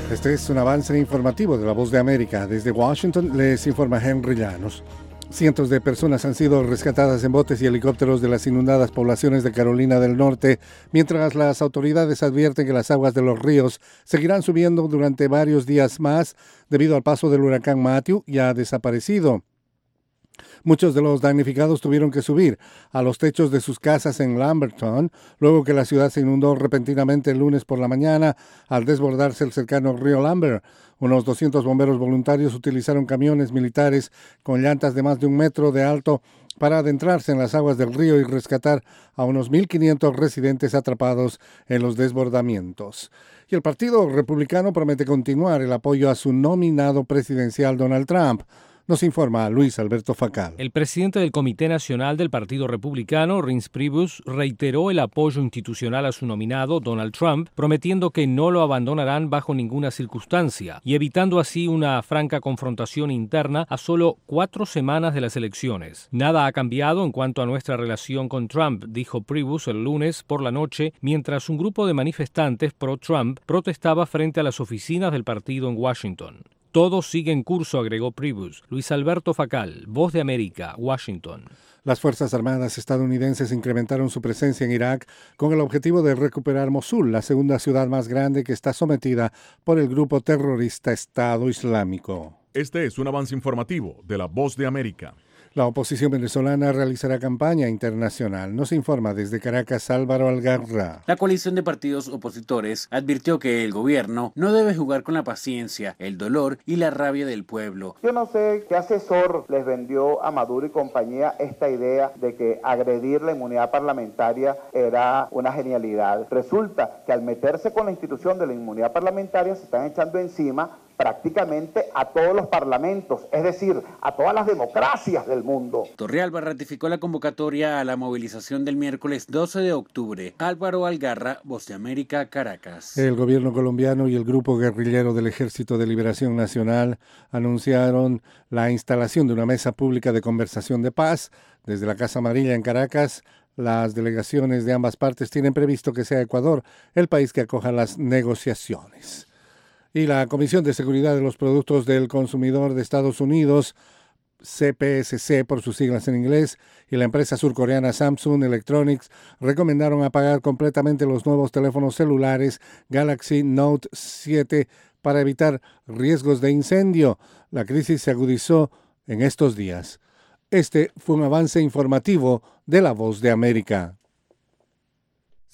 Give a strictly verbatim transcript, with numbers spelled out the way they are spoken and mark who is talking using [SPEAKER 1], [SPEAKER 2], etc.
[SPEAKER 1] Este es un avance informativo de La Voz de América. Desde Washington les informa Henry Llanos. Cientos de personas han sido rescatadas en botes y helicópteros de las inundadas poblaciones de Carolina del Norte, mientras las autoridades advierten que las aguas de los ríos seguirán subiendo durante varios días más debido al paso del huracán Matthew, ya desaparecido. Muchos de los damnificados tuvieron que subir a los techos de sus casas en Lamberton, luego que la ciudad se inundó repentinamente el lunes por la mañana al desbordarse el cercano río Lambert. Unos doscientos bomberos voluntarios utilizaron camiones militares con llantas de más de un metro de alto para adentrarse en las aguas del río y rescatar a unos mil quinientos residentes atrapados en los desbordamientos. Y el Partido Republicano promete continuar el apoyo a su nominado presidencial Donald Trump. Nos informa Luis Alberto Facal.
[SPEAKER 2] El presidente del Comité Nacional del Partido Republicano, Reince Priebus, reiteró el apoyo institucional a su nominado, Donald Trump, prometiendo que no lo abandonarán bajo ninguna circunstancia y evitando así una franca confrontación interna a solo cuatro semanas de las elecciones. Nada ha cambiado en cuanto a nuestra relación con Trump, dijo Priebus el lunes por la noche, mientras un grupo de manifestantes pro-Trump protestaba frente a las oficinas del partido en Washington. Todo sigue en curso, agregó Priebus. Luis Alberto Facal, Voz de América, Washington.
[SPEAKER 1] Las Fuerzas Armadas estadounidenses incrementaron su presencia en Irak con el objetivo de recuperar Mosul, la segunda ciudad más grande que está sometida por el grupo terrorista Estado Islámico.
[SPEAKER 3] Este es un avance informativo de la Voz de América.
[SPEAKER 1] La oposición venezolana realizará campaña internacional. Nos informa desde Caracas Álvaro Algarra.
[SPEAKER 4] La coalición de partidos opositores advirtió que el gobierno no debe jugar con la paciencia, el dolor y la rabia del pueblo.
[SPEAKER 5] Yo no sé qué asesor les vendió a Maduro y compañía esta idea de que agredir la inmunidad parlamentaria era una genialidad. Resulta que al meterse con la institución de la inmunidad parlamentaria se están echando encima prácticamente a todos los parlamentos, es decir, a todas las democracias del mundo.
[SPEAKER 4] Torrealba ratificó la convocatoria a la movilización del miércoles doce de octubre. Álvaro Algarra, Voz de América, Caracas.
[SPEAKER 1] El gobierno colombiano y el grupo guerrillero del Ejército de Liberación Nacional anunciaron la instalación de una mesa pública de conversación de paz desde la Casa Amarilla en Caracas. Las delegaciones de ambas partes tienen previsto que sea Ecuador el país que acoja las negociaciones. Y la Comisión de Seguridad de los Productos del Consumidor de Estados Unidos, C P S C por sus siglas en inglés, y la empresa surcoreana Samsung Electronics recomendaron apagar completamente los nuevos teléfonos celulares Galaxy Note siete para evitar riesgos de incendio. La crisis se agudizó en estos días. Este fue un avance informativo de La Voz de América.